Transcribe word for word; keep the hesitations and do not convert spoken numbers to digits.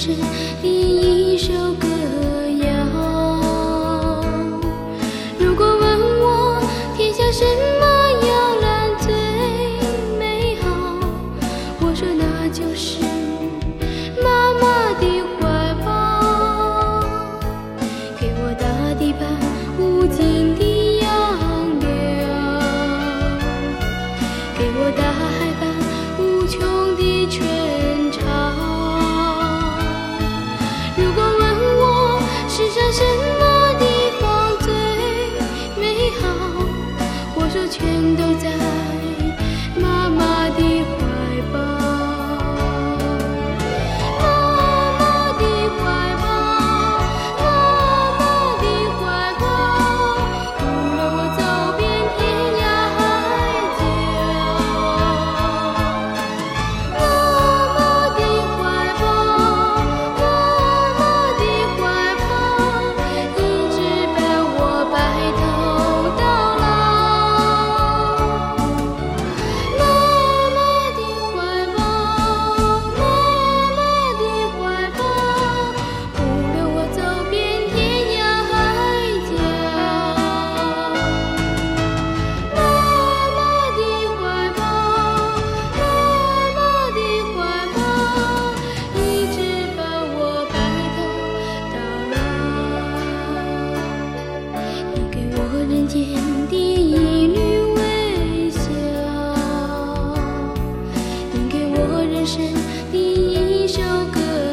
生第一首歌谣。如果问我天下什么摇篮最美好，我说那就是妈妈的怀抱，给我大地般无尽的洋流，给我大海般无穷的春潮。如果问我世上什么地方最美好，我说全都在妈妈的怀抱。妈妈的怀抱，妈妈的怀抱，无论我走遍天涯海角。妈妈的怀抱，妈妈的怀抱，一直伴我白头到老。妈妈的怀抱，妈妈的怀抱，无论我走遍天涯海角。妈妈的怀抱，妈妈的怀抱，一直伴我白头到老。你给我人间的一缕微笑，你给我人生的一首歌